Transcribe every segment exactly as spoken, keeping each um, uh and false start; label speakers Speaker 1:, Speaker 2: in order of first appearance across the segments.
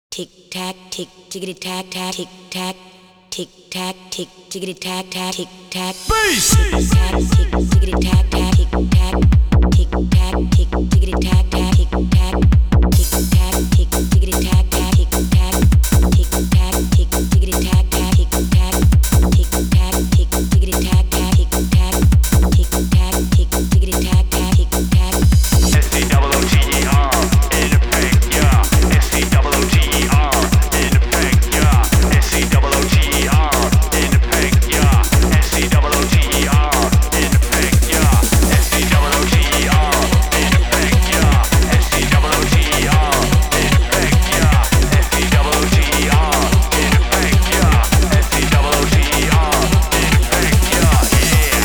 Speaker 1: Tick tack, tick tickety tack tack, tick tack, tick tack, tick tickety tack tack, tick tack.
Speaker 2: Bass.
Speaker 1: Tick tack, tick tickety tack tack, tick tack, tick tack, tick tickety tack tack, tick tack, tick tack, tick tickety tack tack, tick tack, tick tack, tick tickety tack tack, tick tack, tick tack, tick tickety tack tack, tick tack, tick tack, tick tickety tack tack, tick tack.
Speaker 3: S C double O G E R in effect, yeah. S C double O G E R in effect, yeah. S C double O G E R in effect, yeah. S C double O G E R in effect, yeah. S C double O G E R in effect, yeah. S C double O G E R in effect, yeah. S C double O G E R in effect, yeah. S C double O G E R in effect, yeah. Yeah.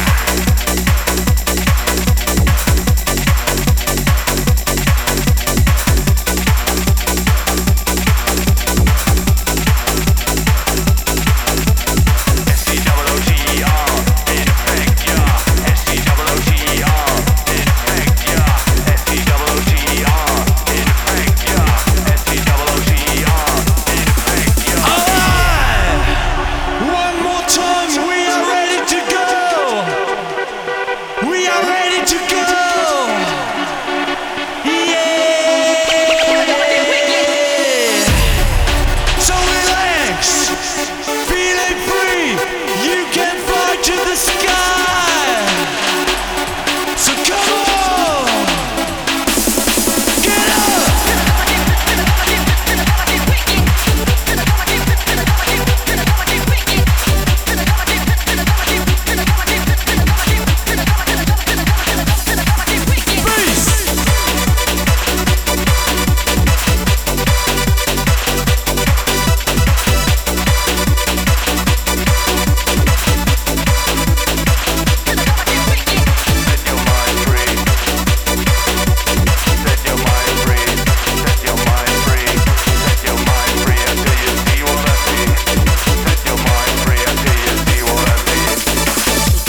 Speaker 3: S C double O G E R in effect, yeah. S C double O G E R in effect, yeah. S C double O G E R in effect, yeah. S C double O G E R in effect, yeah.
Speaker 2: Alright! One more time, we are ready to go! We are ready to go! Yeah! So relax, feeling free, you can fly to the sky! So come on! Get up! Bass!
Speaker 3: Set your mind free. Set your mind free. Set your mind free. Set your mind free until you see what I see. Set your mind free until you see what I see.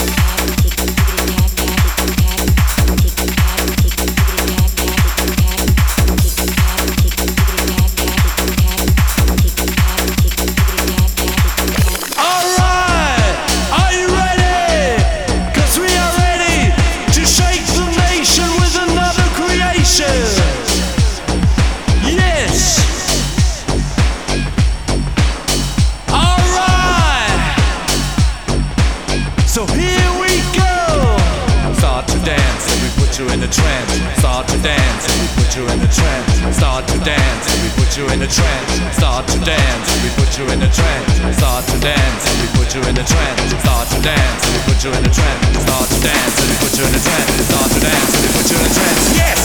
Speaker 2: Alright! Are you ready? 'Cause we are ready to shake the nation with another creation! Yes! Alright! So here we go! Start to dance and we put you in a trance. Start to dance and we put you in a trance. Start to dance and we put you in a trance. Start to dance and we put you in a trance. Start to dance and we put you in a trance. Start to dance and we put you in a trance. Start to dance and we put you in a trance. Start to dance and we put you in a trance. Yes!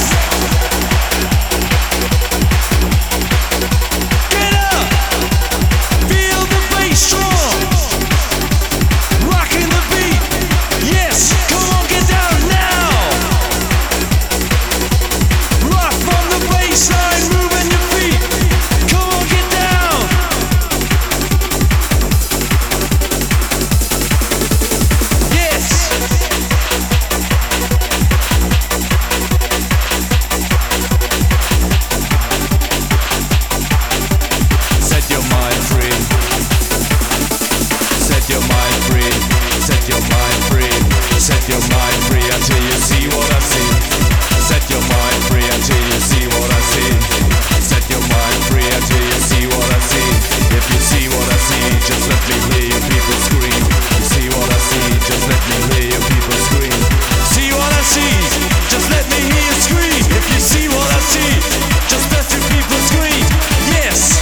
Speaker 2: Get up! Feel the bass strong! Rocking the beat! Yes! Come on, get down now! Rock from the bassline, moving your feet! Come on, get down! Yes! Set your mind free. Set your mind free. Set your mind free. Set your mind free until you see what I see. Set your mind free until you see what I see. Set your mind free until you see what I see. If you see what I see, just let me hear your people scream. You see what I see, just let me hear your people scream. See what I see, just let me hear you scream. If you see what I see, just let your people scream. Yes!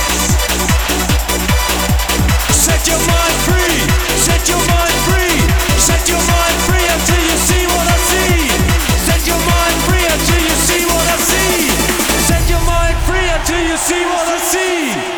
Speaker 2: Set your mind free, set your mind free, set your mind free until you see what I see. Set your mind free until you see what I see. Set your mind free until you see what I see.